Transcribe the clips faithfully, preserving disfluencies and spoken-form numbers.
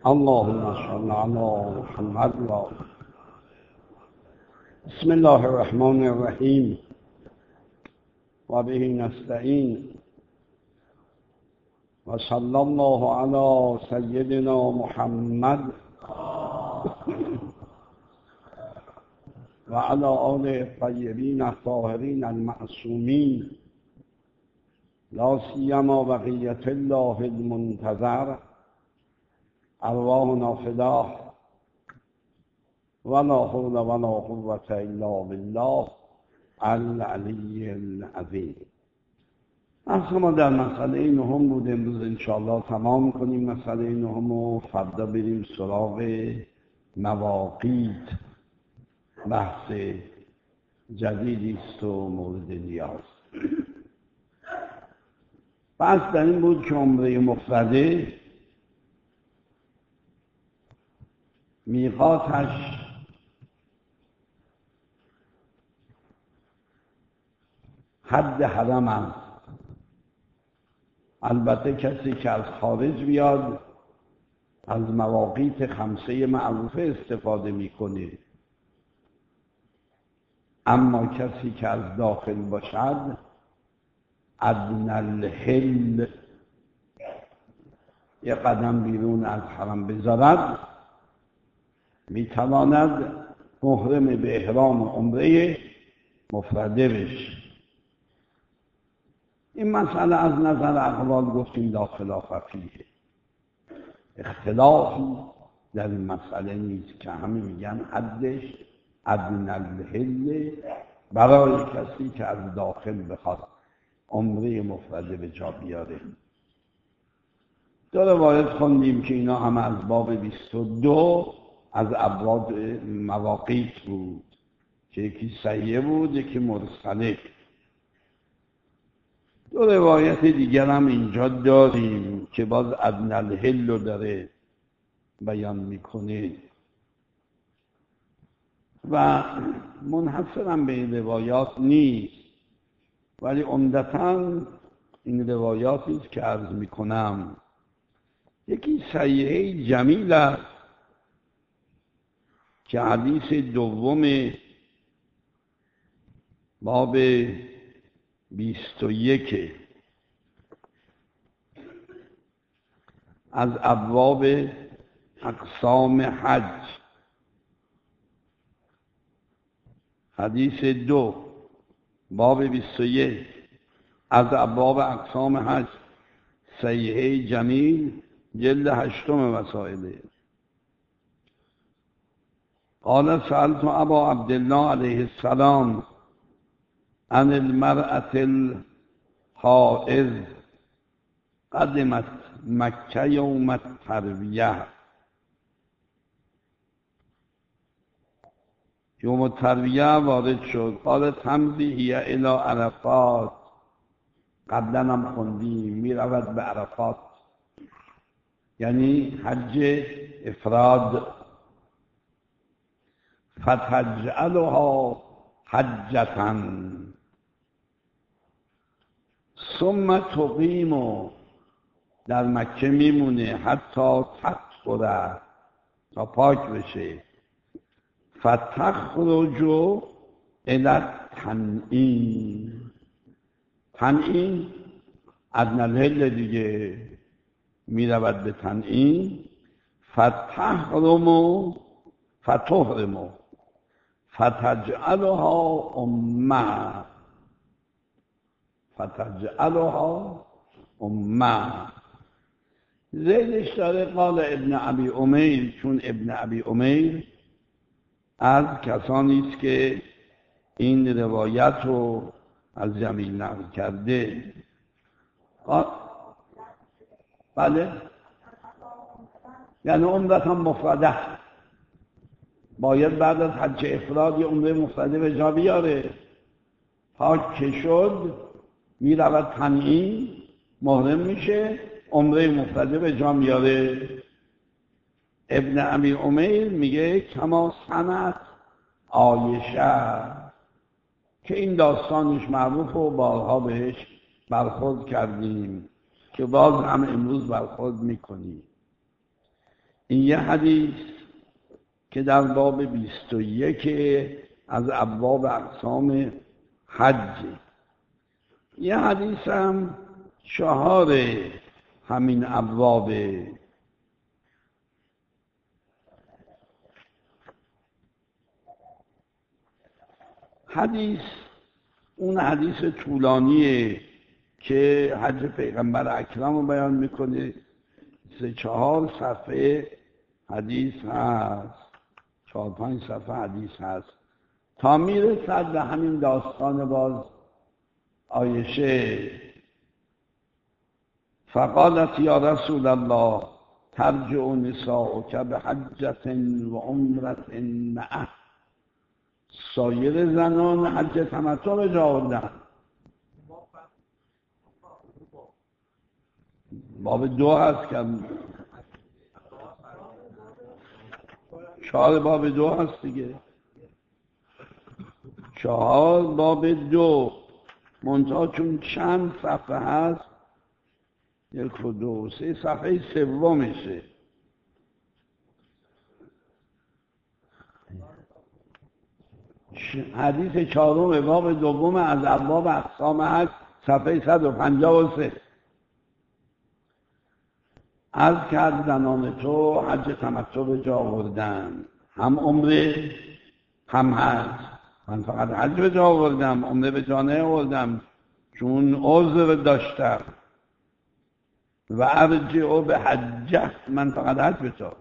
اللهم صل على محمد و بسم الله الرحمن الرحیم و به نستعین و صلی الله علی سیدنا محمد و علی آله الطیبین الطاهرین المعصومین لا سیما بقیة الله المنتظر ارواحنا فداه ولا حول ولا قوة الا بالله العلی العظیم. اصلا ما در مسئله نهم بود، امروز انشاءالله تمام کنیم مسئله نهم و فردا بریم سراغ مواقیت. بحث جدیدی است و مورد نیاز. بحث در این بود که عمره مفرده میقاتش حد حرم است. البته کسی که از خارج بیاد از مواقیت خمسه معروفه استفاده میکنه، اما کسی که از داخل باشد ادنی الحل یک قدم بیرون از حرم بذارد میتواند محرم به احرام عمره مفرده بشه. این مسئله از نظر اقوال گفتیم لا خلاف فیه، اختلافی در این مسئله نیست که همه میگن حدش ادنی الحل برای کسی که از داخل بخواد عمره مفرده به جا بیاره. دو روایت خوندیم که اینا هم از باب بیست و دو از ابواب مواقیت بود که یکی صحیح بود یکی مرسله. دو روایت دیگر هم اینجا داریم که باز ادنی الحل رو داره بیان میکنه و منحصرم به این روایات نیست، ولی عمدتاً این روایاتی است که عرض میکنم. یکی صحیحه جمیل است که حدیث دوم باب بیست و یک از ابواب اقسام حج، حدیث دو باب بیست و یک از ابواب اقسام حج، صحیحه جمیل جلد هشتم وسائله. قال سألت ابا عبدالله علیه السلام عن المرأة الحائض قدمت مکه یوم الترویه. یوم الترویه وارد شد. قال تمضی هی الی عرفات، قبلا هم خوندیم میرود به عرفات، یعنی حج افراد. فتجعلها حجة ثم تقیم، در مکه میمونه حتی تطهر، تا پاک بشه. فتخرج الی التنعیم، تنعیم ادنی الحل دیگه، میرود به تنعیم. فتحرم فتحرم فتجعلها امه، فتجعلها امه. زیدش داره قال ابن ابی امیر، چون ابن ابی امیر از کسانی است که این روایت رو از جمیل نقل کرده. بله، یعنی عمرت هم مفرده، باید بعد از حج افراد یه عمره مفرده به جا بیاره. پاک که شد میرود تنعیم، محرم میشه، عمره مفرده به جا میاره. ابن ابی امیر میگه کما صنعت عایشه، که این داستانش معروف و بارها بهش برخورد کردیم که باز هم امروز برخورد میکنیم. این یه حدیث که در باب بیست و یک از ابواب اقسام حج. یه حدیث هم چهار همین ابواب. حدیث اون حدیث طولانیه که حج پیغمبر اکرم رو بیان میکنه، سه چهار صفحه حدیث هست، چهار پنج صفحه حدیث هست تا میرسد به همین داستان باز عایشه. فقالت یا رسول الله ترجع نساؤک بحجة و عمرة معه. سایر زنان حج تمتع به جا آوردن. باب دو هست که چهار باب دو هست دیگه، چهار باب دو منتها چون چند صفحه هست، یک و دو سه صفحه سومشه. حدیث چهارم باب دوم از ابواب اقسام حج صفحه صد و پنجاه و سه. از کرد زنان تو حج تمتع به جا آوردن، هم عمره هم حج. من فقط حج به جا آوردم، عمره به جا نیاوردم چون عذر داشتم. و ارجع به حجه، من فقط حج به جا.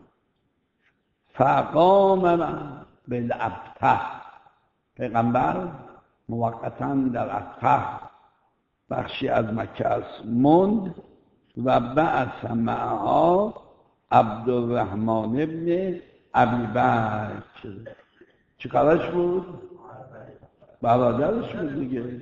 فقام بالابته، پیغمبر موقتا در ابته بخشی از مکه است موند و بعث معها عبدالرحمن ابن ابی بکر. چه کارش بود؟ برادرش بود دیگه،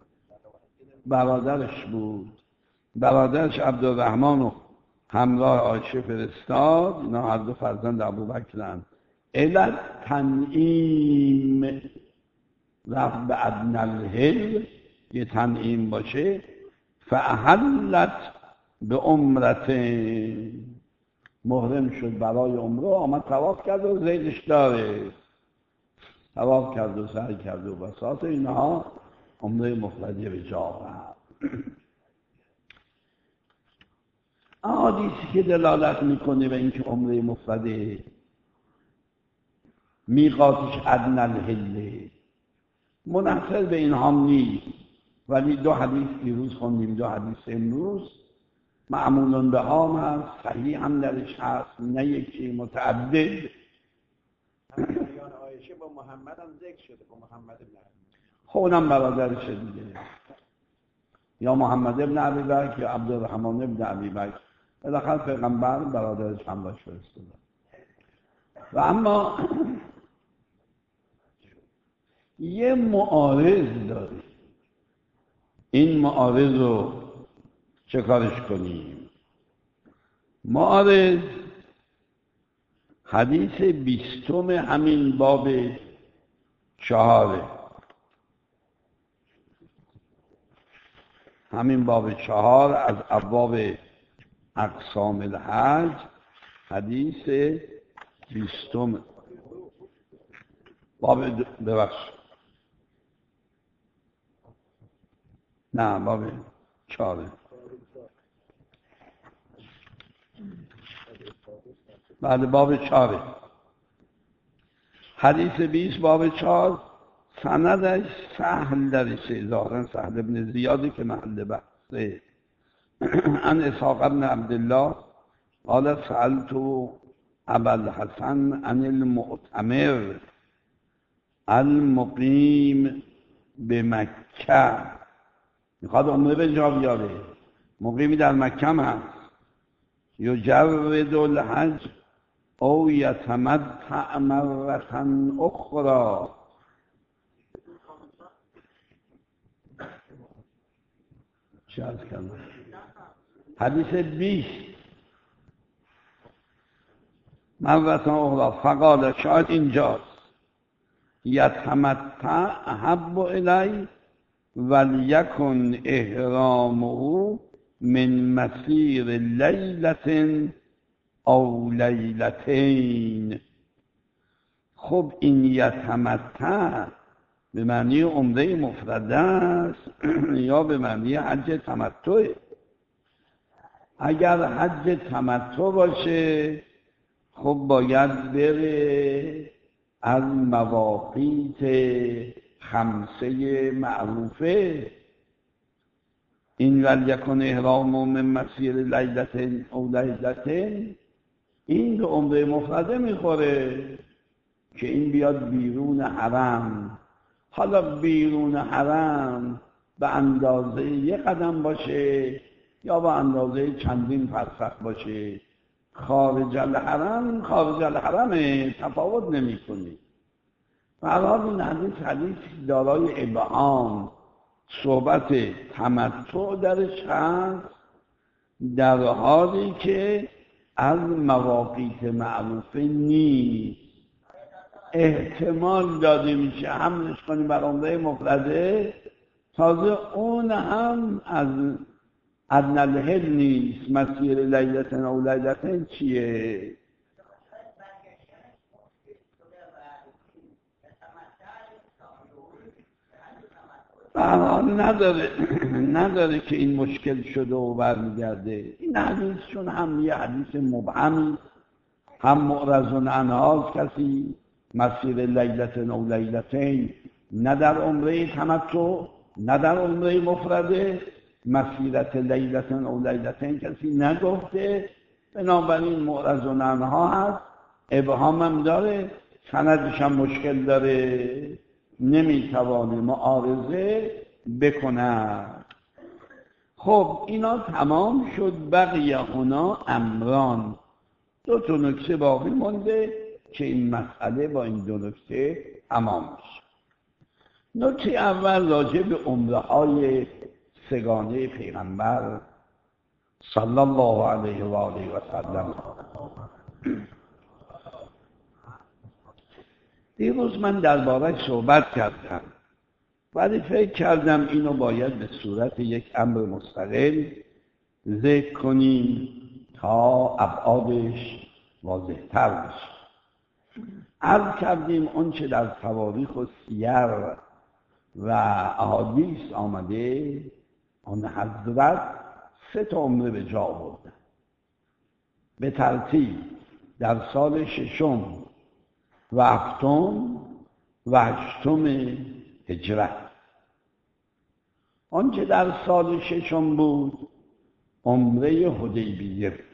برادرش بود. برادرش عبدالرحمن رو همراه عایشه فرستاد، اینا هر دو فرزند ابوبکرند. علت تنعیم، رفت به ادنی الحل، یه تنعیم باشه. فاحلت به عمرت، محرم شد برای عمره، آمد طواف کرد و زیدش داره، طواف کرد و سعی کرد و بساط اینها عمره مفردی به جا آورد. احادیثی که دلالت میکنه به اینکه عمره مفرده میقاتش ادنی الحل منحصر به این هم نیست، ولی دو حدیث دیروز خوندیم، دو حدیث امروز معمولون به هم هست، صحیح هم درش هست، نه یکی، متعدد. عایشه با محمد هم ذکر شده، با محمد ابن خب اونم برادرش دیگه، یا محمد ابن ابی بکر یا عبدالرحمن ابن ابی بکر. بالاخره پیغمبر برادرش هم باش فرستاده. و اما یه معارض داره، این معارض رو چه کارش کنیم؟ معارض حدیث بیستم همین باب چهاره، همین باب چهار از ابواب اقسام الحج، حدیث بیستم باب ببخش نه باب چهاره، بعد باب چهاره حدیث بیست باب چهار. سندش سهل درشه، ظاهرا سهل ابن زیادی که محل بحثه. عن اسحاق ابن عبدالله قال سألت ابا الحسن عن المعتمر المقیم به مکه، میخواد عمره به جا بیاره، مقیمی در مکه هست. یجرد الحج او یتمتع مرة اخرى. چه از کنم حدیث بیست مرة اخرى. فقال شاید اینجاست یتمتع احب الی ولیکن احرامه من مسیر لیلة او لیلتین. خب این یتمتع به معنی عمره مفرده است یا به معنی حج تمتع؟ اگر حج تمتع باشه خب باید بره از مواقیت خمسه معروفه. این ولیکن احرام من مسیر لیلتین او لیلتین، این به عمره مفرده میخوره که این بیاد بیرون حرم. حالا بیرون حرم به اندازه یک قدم باشه یا به اندازه چندین فرسخ باشه، خارج الحرم خارج الحرم تفاوت نمی کنی. و حالا این حدیث حدیث دارای ابهام، صحبت تمتع درش هست، در حالی که از مواقیت معروفه نیست. احتمال داده میشه حملش کنی بر عمره مفرده، تازه اون هم از ادنی الحل نیست. مسیر لیلتن او لیلتن چیه؟ برحال نداره نداره که این مشکل شده و برمیگرده. این حدیث چون هم یه حدیث مبهم، هم معرض عنها، کسی مسیر لیلتن او لیلتین نه در عمره تمتع نه در عمره مفرده، مسیرت لیلتن او لیلتین کسی نگفته، بنابراین معرض عنها هست، ابهام هم داره، سندش هم مشکل داره، نمیتوانه معارضه بکنه. خب اینا تمام شد. بقیه اونا امران. دو تا نکته باقی مونده که این مسئله با این دو نکته تمام میشه. نکته اول راجع به عمره های سگانه پیغمبر صلی الله علیه و آله و سلم. دیروز من درباره‌اش صحبت کردم، ولی فکر کردم اینو باید به صورت یک امر مستقل ذکر کنیم تا ابعادش واضح‌تر بشه. عرض کردیم اون چه در تواریخ و سیر و احادیث آمده، آن حضرت سه تا عمره به جا آوردن به ترتیب در سال ششم و هفتم و هشتم هجرت. آنچه در سال ششم بود عمره حدیبیه بود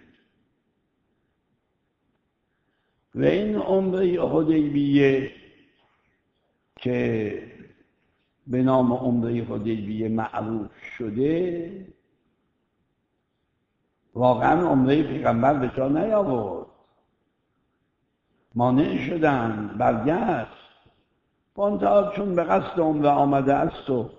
و این عمره حدیبیه که به نام عمره حدیبیه معروف شده، واقعا عمره پیغمبر به جا نیاورد، مانع شدن، برگشت. منتها چون به قصد عمره آمده است و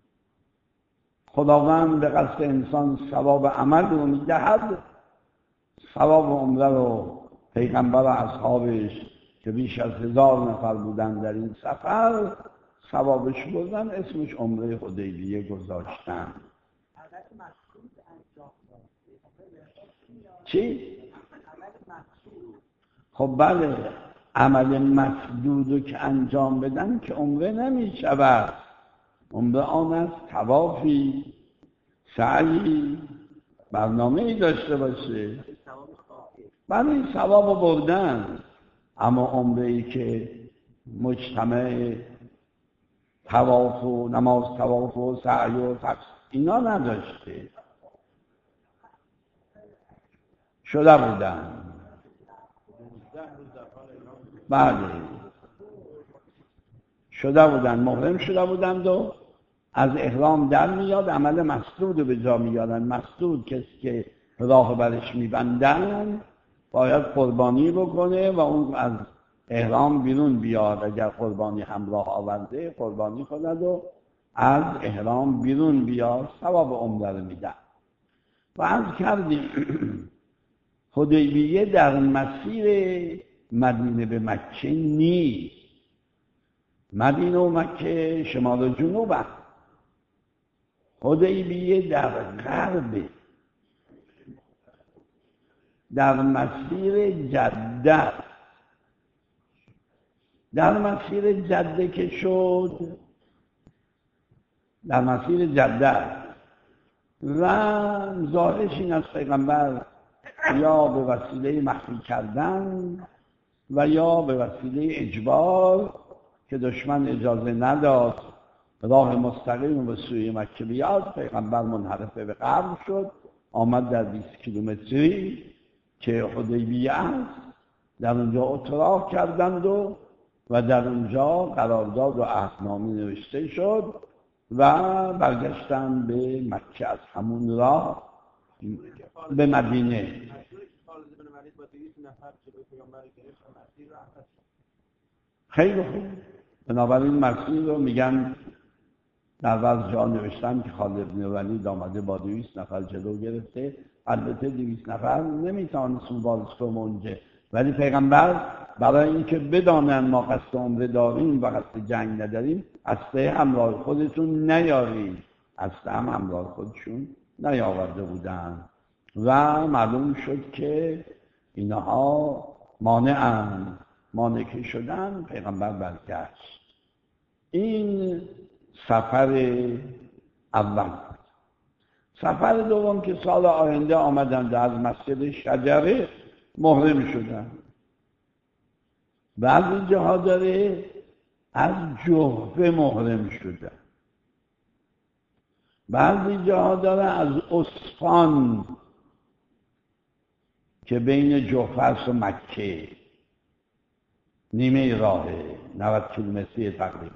خداوند به قصد انسان ثواب عمل رو میدهد، ثواب عمره رو پیغمبر و اصحابش که بیش از هزار نفر بودن در این سفر ثوابش بردن، اسمش عمره حدیبیه گذاشتن. چی؟ خب بله، عمل مسدودو که انجام بدن که عمره نمی شود. عمره آن است طوافی، سعی، برنامه‌ای داشته باشه، بله ثواب بردن. اما عمره‌ای که مجتمع طواف و نماز طواف و سعی و فقط اینا نداشته، شده بودن. بله شده بودن، محرم شده بودند و از احرام در میاد، عمل مسدود رو به جا میارن. مسدود کسی که راه برش میبندن باید قربانی بکنه و اون از احرام بیرون بیاد. اگر قربانی همراه آورده قربانی کند و از احرام بیرون بیاد، ثواب عمره رو میدن. و عرض کردیم حدیبیه در مسیر مدینه به مکه نیست. مدینه و مکه شمال و جنوب هست، حدیبیه در غرب. در مسیر جده در مسیر جده که شد در مسیر جده و ظاهرش این از پیغمبر یا به وسیله مخفی کردن و یا به وسیله اجبار که دشمن اجازه نداد راه مستقیم به سوی مکه بیاد، پیغمبر منحرف به غرب شد، آمد در بیست کیلومتری که حدیبیه است، در اونجا اتراق کردند و و در اونجا قرارداد و عهدنامه نوشته شد و برگشتن به مکه از همون راه به مدینه. خیلی خوب. بنابراین مسیر رو میگن در بعض جا نوشتن که خالد بن ولید آمده با دویست نفر جلو گرفته. البته دویست نفر نمیتوانست مبارزه کنه، ولی پیغمبر برای اینکه بدانن ما قصد عمره داریم و قصد جنگ نداریم، اسلحه همراه خودتون نیارید، اسلحه هم همراه خودشون نیاورده بودن و معلوم شد که اینها مانعن. مانع که شدن پیغمبر برگشت. این سفر اول. سفر دوم که سال آینده آمدند از مسجد شجره محرم شدن. بعضی جاها داره از جحفه محرم شدن، بعضی جاها داره از اصفهان که بین جحفه و مکه نیمه راهه، نود کیلومتری تقریبا.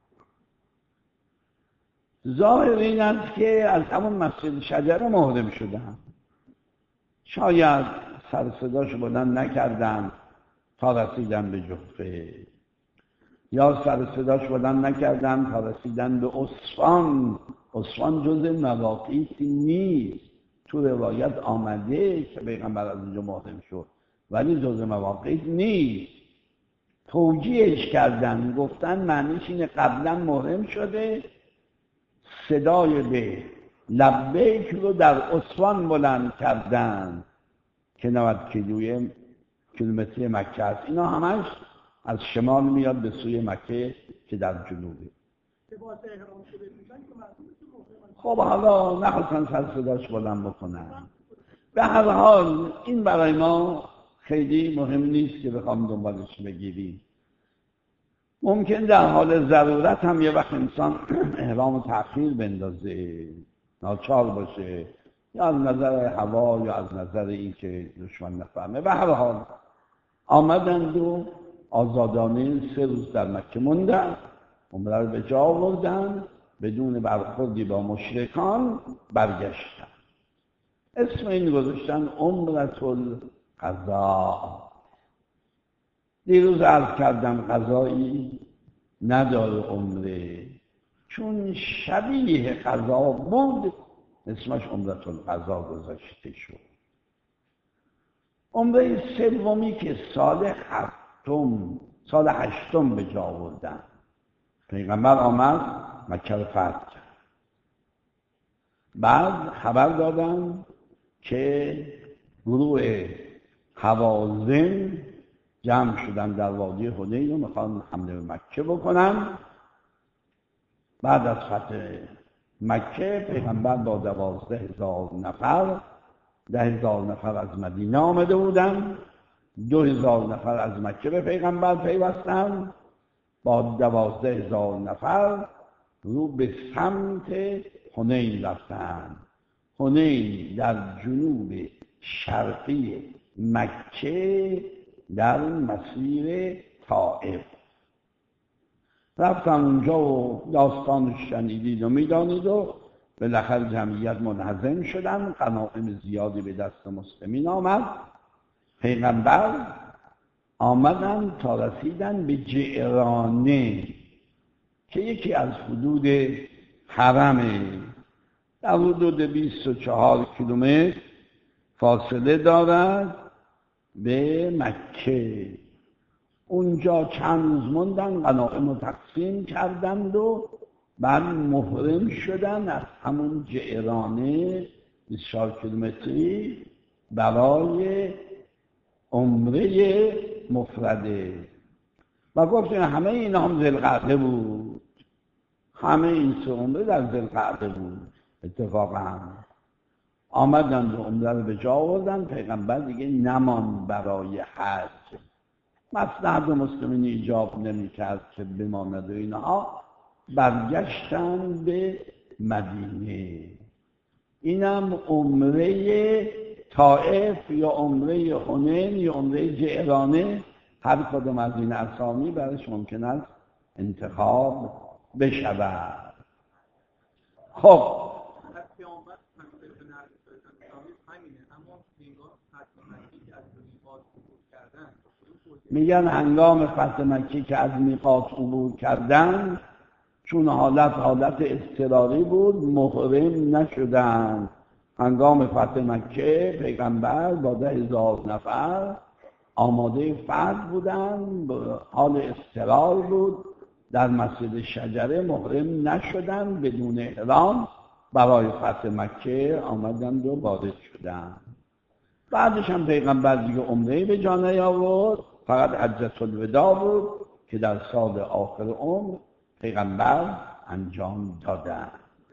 ظاهر این است که از همون مسجد شجره محرم شدن. شاید سر صداش بلند نکردن تا رسیدن به جحفه، یا سر صداش بلند نکردن تا رسیدن به اصفهان. اصفهان جز مواقیتی نیست، تو روایت آمده که پیغمبر از اونجا محرم شد، ولی جز مواقیت نیست. توجیهش کردن، گفتن معنیش اینه قبلا محرم شده، صدای به لبیک رو در اصفهان بلند کردن که نود کیلوی کیلومتری مکه است. اینا همش از شمال میاد به سوی مکه که در جنوبه. خب حالا نخواستن سر صداش بلند بکنن. به هر حال این برای ما خیلی مهم نیست که بخوام دنبالش بگیریم. ممکن در حال ضرورت هم یه وقت انسان احرام تأخیر بندازه، ناچار باشه، یا از نظر هوا یا از نظر این که دشمن نفهمه. به هر حال آمدند و آزادانه سه روز در مکه موندن، عمره رو به جا آوردن، بدون برخوردی با مشرکان برگشتن. اسم این گذاشتن عمرة القضاء. دیروز عرض کردم قضایی نداره عمره، چون شبیه قضا بود اسمش عمرة القضاء گذاشته شد. عمره سومی که سال هفتم سال هشتم به جا آوردن، پیغمبر آمد مکه رو فتح کرد. بعد خبر دادن که گروه حوازن جمع شدن در وادی حنین و میخوان حمله به مکه بکنن. بعد از فتح مکه پیغمبر با دوازده هزار نفر ده هزار نفر از مدینه آمده بودن، دو هزار نفر از مکه به پیغمبر پیوستن، با دوازده هزار نفر رو به سمت حنین رفتن. حنین در جنوب شرقی مکه در مسیر طائف. رفتن اونجا و داستانش شنیدید و میدانید و بالاخره جمعیت منهزم شدن، غنایم زیادی به دست مسلمین آمد. پیغمبر آمدن تا رسیدن به جعرانه که یکی از حدود حرمه، در حدود بیست و چهار کیلومتر فاصله دارد به مکه. اونجا چند روز موندن، غنایم رو تقسیم کردند و بعد محرم شدن از همون جعرانه بیست و چهار کیلومتری برای عمره مفرده و گفتیم همه این هم ذوالقعده بود، همه این سه عمره در ذوالقعده بود. اتفاقا آمدن و عمره رو به جا آوردن، پیغمبر دیگه نمان برای حج، مصلحت مسلمین ایجاب نمی‌کرد که بماند و اینها، برگشتن به مدینه. اینم عمره طائف یا عمره حنین یا عمره جعرانه، هر کدام از این اسامی برش ممکن است انتخاب بشود. خب میگن هنگام فتح مکه که از میقات عبور کردن، چون حالت حالت اضطراری بود محرم نشدن. هنگام فتح مکه پیغمبر با ده هزار نفر آماده فتح بودن، حال اضطرار بود، در مسجد شجره محرم نشدن، بدون احرام برای فتح مکه آمدند و وارد شدن. بعدش هم پیغمبر دیگه عمره به جا نیاورد، فقط حجة الوداع بود که در سال آخر عمر پیغمبر انجام دادن.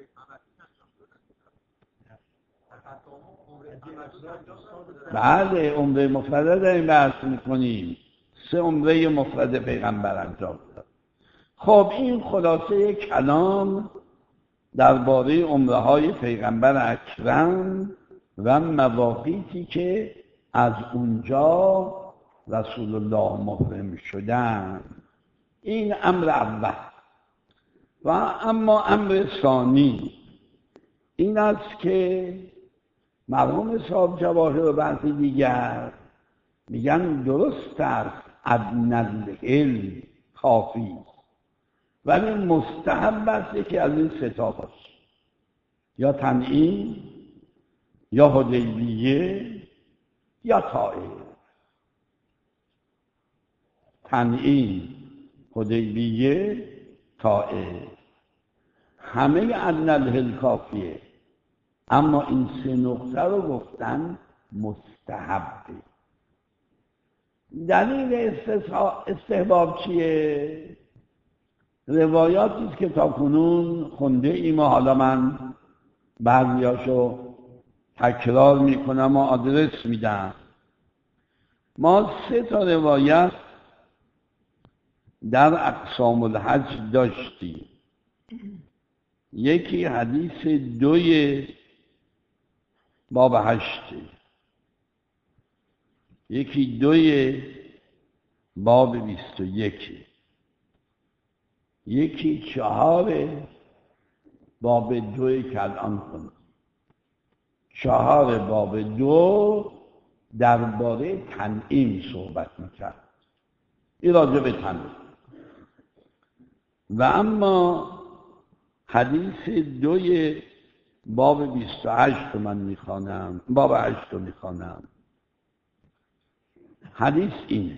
بعد عمره مفرده داریم بحث میکنیم، سه عمره مفرده پیغمبر انجام داد. خب این خلاصه کلام درباره عمره های پیغمبر اکرم و مواقیتی که از اونجا رسول الله محرم شدن. این امر اول. و اما امر ثانی این است که مرحوم صاحب جواهر و بعضی دیگر میگن درست است ادنی الحل کافی، ولی مستحب است که از این سه تا باشه، یا تنعیم یا حدیبیه یا طائف. تنعیم، حدیبیه، طائف، همه ادنی الحل کافیه، اما این سه نقطه رو گفتن مستحبه. دلیل استحباب چیه؟ روایاتی است که تا کنون خونده ایم و حالا من بعضیاشو تکرار میکنم و آدرس میدم. ما سه تا روایت در اقسام الحج داشتیم. یکی حدیث دوی باب هشته، یکی دوی باب بیست و یکی، یکی چهار باب دوی که الان کنم. چهار باب دو درباره تنعیم صحبت میکرد، این راجع به تنعیم. و اما حدیث دوی باب بیست و هشت رو من میخوانم، باب هشت رو میخوانم. حدیث اینه،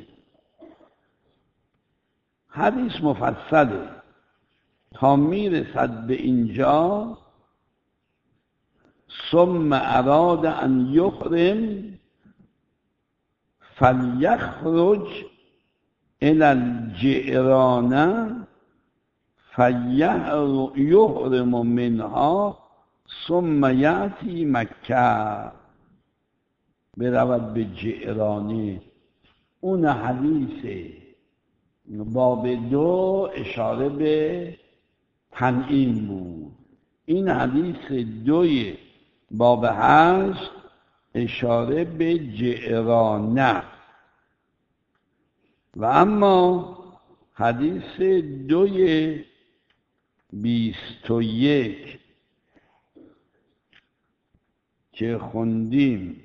حدیث مفصله تا میرسد به اینجا. ثم اراد ان یحرم فلیخرج الی الجعرانه فیحرم منها ثم یأتی مکه، برود به جعرانه. اون حدیث باب دو اشاره به تنعیم بود، این حدیث دوی باب هشت اشاره به جعرانه. و اما حدیث دوی بیست و یک که خوندیم،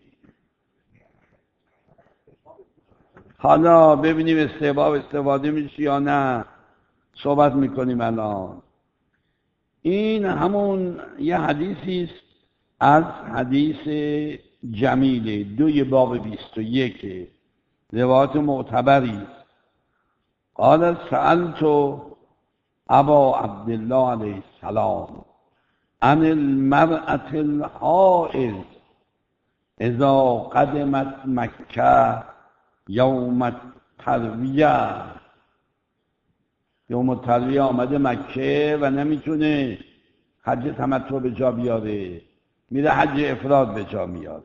حالا ببینیم استحباب استفاده میشه یا نه، صحبت میکنیم الان. این همون یه حدیثی است از حدیث جمیله دوی باب بیست و یک، روایت معتبری است. قال سألت ابا عبدالله علیه السلام عن المرأة الحائض اذا قدمت مکه یوم الترویه، یوم الترویه آمده مکه و نمیتونه حج تمتع به جا بیاره، میره حج افراد به جا میاره.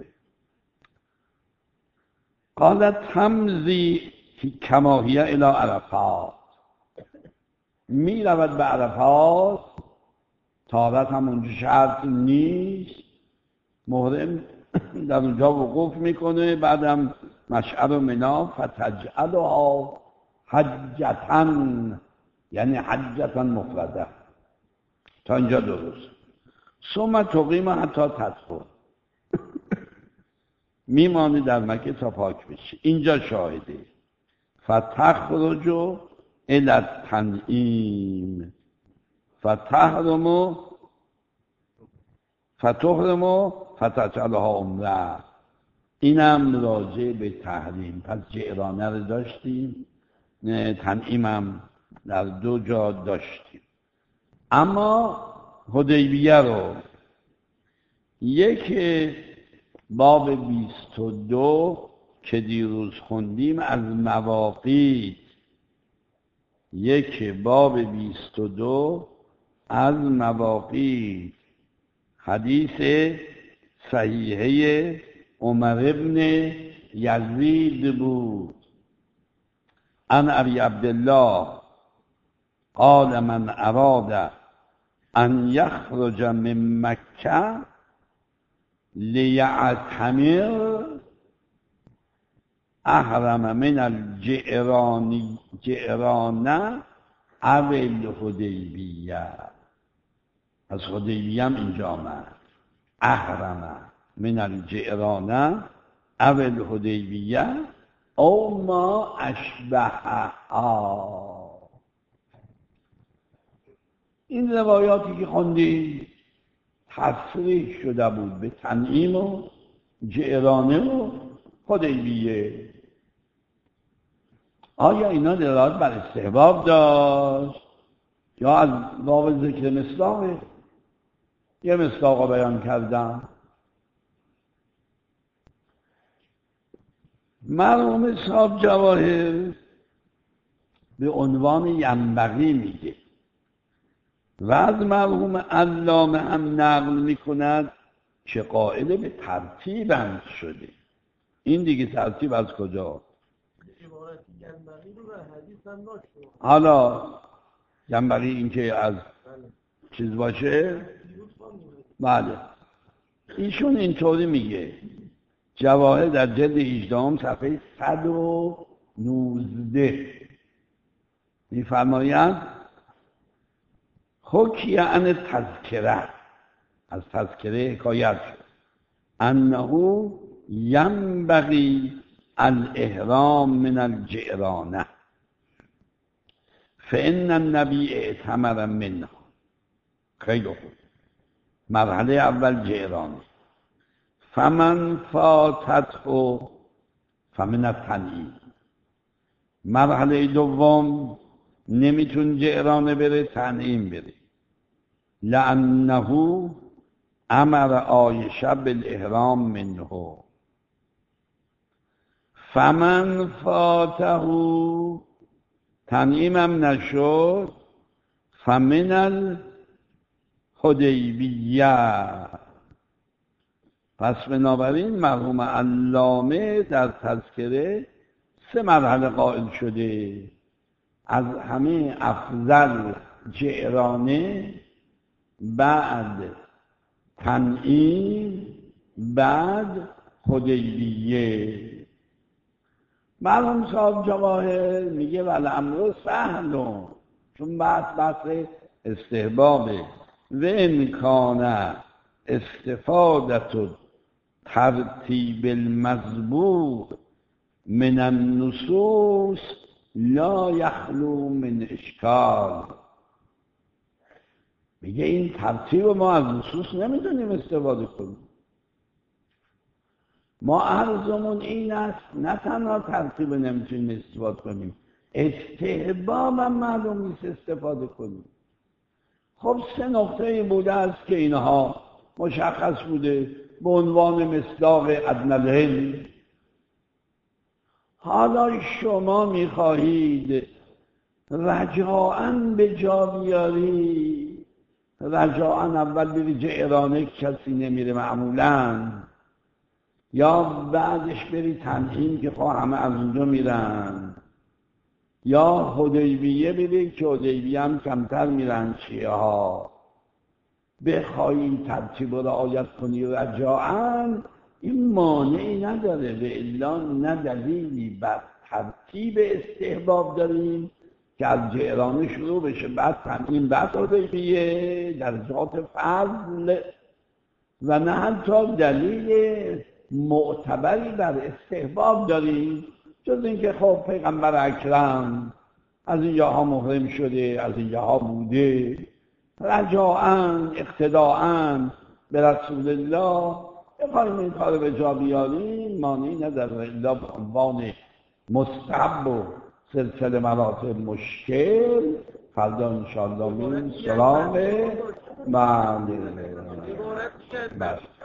قالت تمضی کما هی الی عرفات، می رود به عرفات، طهارت هم اونجا شرط نیست، محرم در اونجا وقوف میکنه، بعدم مشعر و منا فتجعلها حجتا، یعنی حجتا مفرده. تا اینجا درست. ثم تقیم حتی تطهر، میمانی در مکه تا پاک بشه. اینجا شاهده فتخرج الی التنعیم فتحرم فتحرم فتجعلها عمره. اینم راجع به تحریم. پس جعرانه رو داشتیم، تنعیمم در دو جا داشتیم. اما حدیبیه رو یک باب بیست و دو که دیروز خوندیم از مواقیت، یک باب بیست و دو از مواقیت، حدیث صحیحه عمر ابن یزید بود. عن ابی عبدالله قال من اراد ان یخرج من مکه لیعتمر احرم من الجعرانی جعرانه او الحدیبیه. از حدیبیه هم اینجا آمد، احرم من الجعرانه او الحدیبیه او ما اشبهها. این روایاتی که خوندیم تصریح شده بود به تنعیم و جعرانه و حدیبیه. آیا اینا دلالت بر استحباب داشت یا از باب ذکر مصداقه؟ یه مصداق بیان کردم. مرحوم صاحب جواهر به عنوان ینبغی میگه و از مرحوم علامه هم نقل میکند که قائل به ترتیب هم شده. این دیگه ترتیب از کجا؟ حالا ینبغی این که از چیز باشه؟ بله. ایشون اینطوری میگه، جواهر در جلد هجدهم صفحه صد و نوزده میفرماید حکی عن تذکره، از تذکره حکایت شد، انه ینبغی الاحرام من الجعرانه فان النبی اعتمر منها. خیلی خوب. مرحله اول جعرانه، فمن فاتته فمن التنعیم. مرحله دوم نمیتون جعرانه بره، تنعیم بره، لانه امر عایشه بالاحرام منه. فمن فاته تنعیم هم نشد، فمن الحدیبیه. پس بنابراین مرحوم علامه در تذکره سه مرحله قائل شده، از همه افضل جعرانه، بعد تنعیم، بعد حدیبیه. مرحوم صاحب جواهر میگه ولی امر سهل، چون بعد بحث استحبابه و امکانه استفادت ترتیب المذبوح من النصوص لا یخلو من اشکال. میگه این ترتیب ما از نصوص نمیتونیم استفاده کنیم. ما عرضمون این است نه تنها ترتیب نمیتونیم استفاده کنیم، استحباب هم معلوم نیست استفاده کنیم. خب سه نقطه بوده است که اینها مشخص بوده به عنوان مصداق ادنی العلم. حالا شما میخواهید رجاعاً به جا بیاری. رجاعاً اول بری جعرانه کسی نمیره معمولاً، یا بعدش بری تنعیم که خواه همه از اونجا میرن، یا حدیبیه بری که حدیبیه هم کمتر میرن شیعه ها. بخوای این ترتیب رو رعایت کنی رجاعاً، این مانعی نداره. و الا نه دلیلی بر ترتیب استحباب داریم که از جعرانه شروع بشه بعد تنعیم بعد حدیبیه درجات فضل، و نه حتی دلیل معتبری بر استحباب داریم جز اینکه خب پیغمبر اکرم از این جاها محرم شده، از این جاها بوده، رجاعاً اقتداعاً به رسول الله بخواهیم این کار به جا بیاریم مانعی نداره. الا به عنوان مستحب و سلسله مراتب مشکل فردا انشاءالله میریم سراغ بله